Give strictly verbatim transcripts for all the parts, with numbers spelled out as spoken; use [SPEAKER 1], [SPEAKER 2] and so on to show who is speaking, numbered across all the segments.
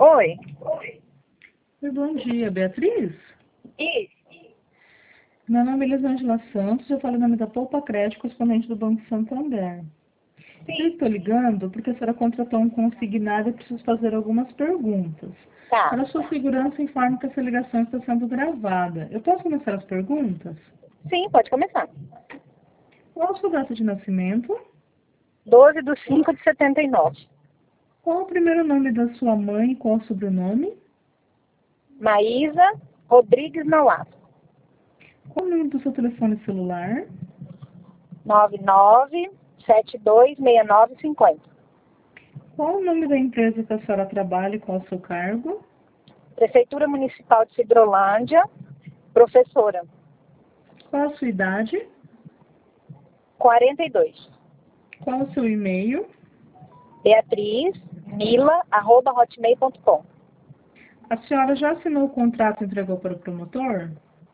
[SPEAKER 1] Oi.
[SPEAKER 2] Oi, bom dia, Beatriz?
[SPEAKER 1] Isso.
[SPEAKER 2] Meu nome é Elisângela Santos, eu falo em nome da Poupa Crédito, correspondente do Banco Santander. Eu
[SPEAKER 1] Sim.
[SPEAKER 2] estou ligando porque a senhora contratou um consignado e preciso fazer algumas perguntas.
[SPEAKER 1] Tá.
[SPEAKER 2] Para sua segurança, informe que essa ligação está sendo gravada. Eu posso começar as perguntas?
[SPEAKER 1] Sim, pode começar.
[SPEAKER 2] Qual a sua data de nascimento?
[SPEAKER 1] doze de cinco de setenta e nove.
[SPEAKER 2] Qual o primeiro nome da sua mãe e qual o sobrenome?
[SPEAKER 1] Maísa Rodrigues Nauato.
[SPEAKER 2] Qual o número do seu telefone celular?
[SPEAKER 1] nove nove sete dois seis nove cinco zero.
[SPEAKER 2] Qual o nome da empresa que a senhora trabalha e qual o seu cargo?
[SPEAKER 1] Prefeitura Municipal de Cidrolândia. Professora.
[SPEAKER 2] Qual a sua idade?
[SPEAKER 1] quarenta e dois.
[SPEAKER 2] Qual o seu e-mail?
[SPEAKER 1] Beatriz Mila arroba hotmail ponto com.
[SPEAKER 2] A senhora já assinou o contrato e entregou para o promotor?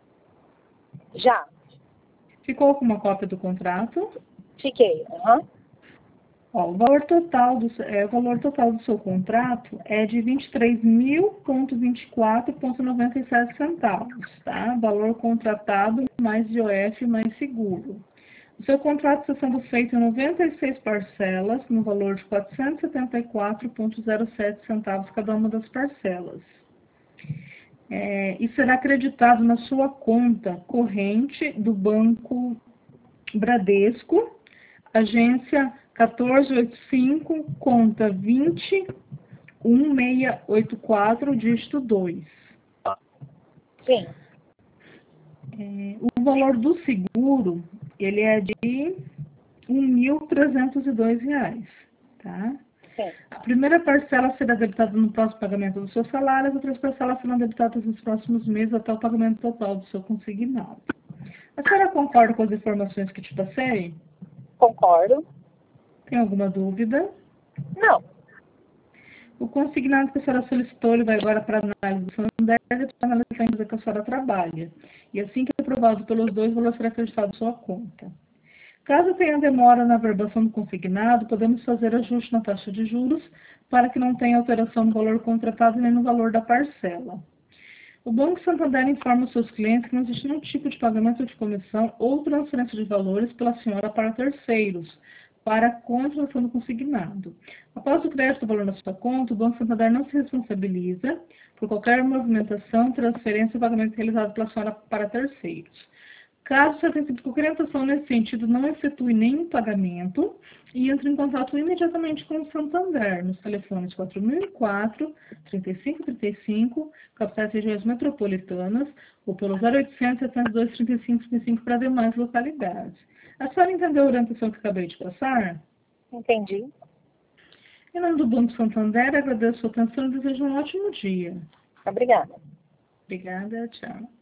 [SPEAKER 1] Já.
[SPEAKER 2] Ficou com uma cópia do contrato?
[SPEAKER 1] Fiquei. Uhum.
[SPEAKER 2] Ó, o valor total do, é, o valor total do seu contrato é de vinte e três mil e vinte e quatro reais e noventa e sete centavos, tá? Valor contratado mais I O F mais seguro. O seu contrato está sendo feito em noventa e seis parcelas, no valor de quatrocentos e setenta e quatro reais e zero sete centavos cada uma das parcelas. É, e será acreditado na sua conta corrente do Banco Bradesco, agência um quatro oito cinco, conta vinte um seis oito quatro, dígito dois.
[SPEAKER 1] Sim.
[SPEAKER 2] É, o valor do seguro, ele é de um mil trezentos e dois reais, tá?
[SPEAKER 1] Sim.
[SPEAKER 2] A primeira parcela será debitada no próximo pagamento do seu salário, as outras parcelas serão debitadas nos próximos meses até o pagamento total do seu consignado. A senhora concorda com as informações que te passei?
[SPEAKER 1] Concordo.
[SPEAKER 2] Tem alguma dúvida?
[SPEAKER 1] Não.
[SPEAKER 2] O consignado que a senhora solicitou, ele vai agora para a análise do Santander e para a análise da empresa que a senhora trabalha. E assim que aprovado pelos dois, o valor será acreditado à sua conta. Caso tenha demora na averbação do consignado, podemos fazer ajuste na taxa de juros para que não tenha alteração no valor contratado nem no valor da parcela. O Banco Santander informa os seus clientes que não existe nenhum tipo de pagamento de comissão ou transferência de valores pela senhora para terceiros, para a contratação do consignado. Após o crédito do valor na sua conta, o Banco Santander não se responsabiliza por qualquer movimentação, transferência ou pagamento realizado pela senhora para terceiros. Caso você tenha sido qualquer orientação nesse sentido, não efetue nenhum pagamento e entre em contato imediatamente com o Santander, nos telefones quatro mil e quatro, trinta e cinco trinta e cinco, capitais regiões metropolitanas, ou pelo zero oitocentos, setenta e dois, trinta e cinco, trinta e cinco para demais localidades. A senhora entendeu a orientação que acabei de passar?
[SPEAKER 1] Entendi.
[SPEAKER 2] Em nome do Banco Santander, agradeço a sua atenção e desejo um ótimo dia.
[SPEAKER 1] Obrigada.
[SPEAKER 2] Obrigada, tchau.